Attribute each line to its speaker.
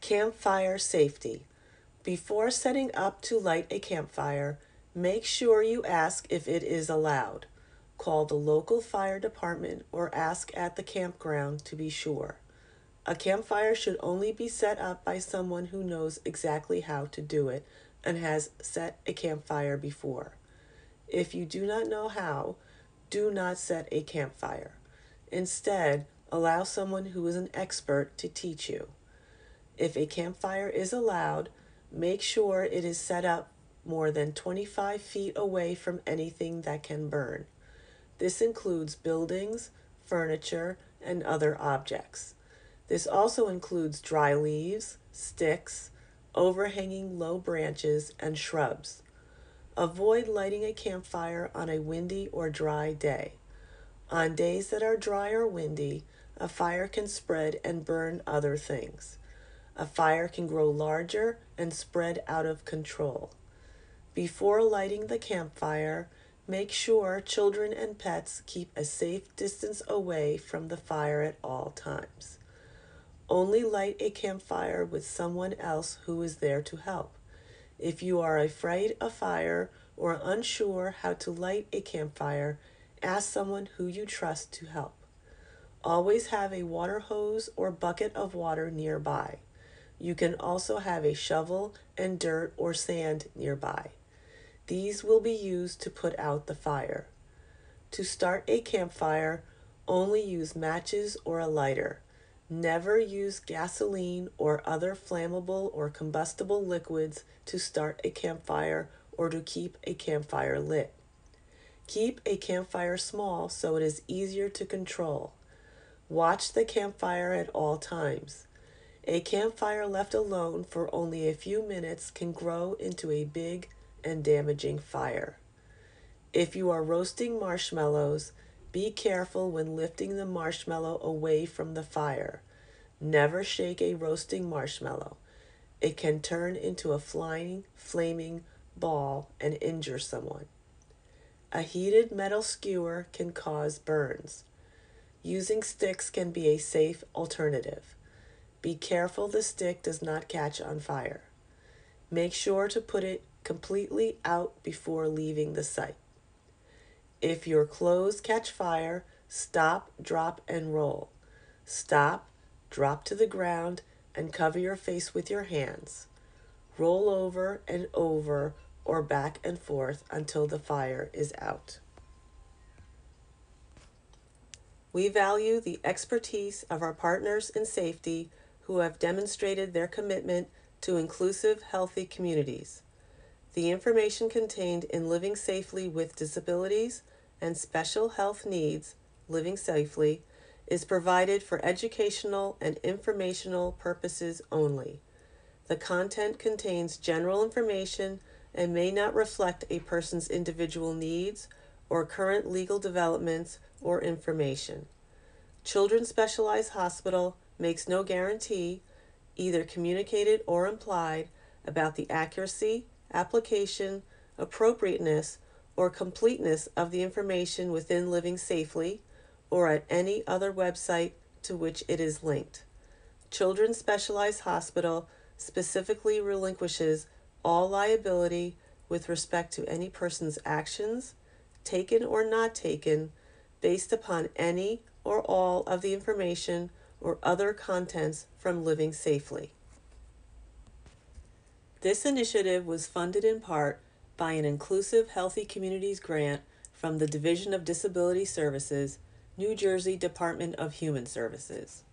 Speaker 1: Campfire safety. Before setting up to light a campfire, make sure you ask if it is allowed. Call the local fire department or ask at the campground to be sure. A campfire should only be set up by someone who knows exactly how to do it and has set a campfire before. If you do not know how, do not set a campfire. Instead, allow someone who is an expert to teach you. If a campfire is allowed, make sure it is set up more than 25 feet away from anything that can burn. This includes buildings, furniture, and other objects. This also includes dry leaves, sticks, overhanging low branches, and shrubs. Avoid lighting a campfire on a windy or dry day. On days that are dry or windy, a fire can spread and burn other things. A fire can grow larger and spread out of control. Before lighting the campfire, make sure children and pets keep a safe distance away from the fire at all times. Only light a campfire with someone else who is there to help. If you are afraid of fire or unsure how to light a campfire, ask someone who you trust to help. Always have a water hose or bucket of water nearby. You can also have a shovel and dirt or sand nearby. These will be used to put out the fire. To start a campfire, only use matches or a lighter. Never use gasoline or other flammable or combustible liquids to start a campfire or to keep a campfire lit. Keep a campfire small so it is easier to control. Watch the campfire at all times. A campfire left alone for only a few minutes can grow into a big and damaging fire. If you are roasting marshmallows, be careful when lifting the marshmallow away from the fire. Never shake a roasting marshmallow. It can turn into a flaming ball and injure someone. A heated metal skewer can cause burns. Using sticks can be a safe alternative. Be careful the stick does not catch on fire. Make sure to put it completely out before leaving the site. If your clothes catch fire, stop, drop, and roll. Stop, drop to the ground, and cover your face with your hands. Roll over and over or back and forth until the fire is out. We value the expertise of our partners in safety who have demonstrated their commitment to inclusive, healthy communities. The information contained in Living Safely with Disabilities and Special Health Needs, Living Safely, is provided for educational and informational purposes only. The content contains general information and may not reflect a person's individual needs or current legal developments or information. Children's Specialized Hospital makes no guarantee, either communicated or implied, about the accuracy, application, appropriateness, or completeness of the information within Living Safely or at any other website to which it is linked. Children's Specialized Hospital specifically relinquishes all liability with respect to any person's actions, taken or not taken, based upon any or all of the information or other contents from Living Safely. This initiative was funded in part by an Inclusive Healthy Communities grant from the Division of Disability Services, New Jersey Department of Human Services.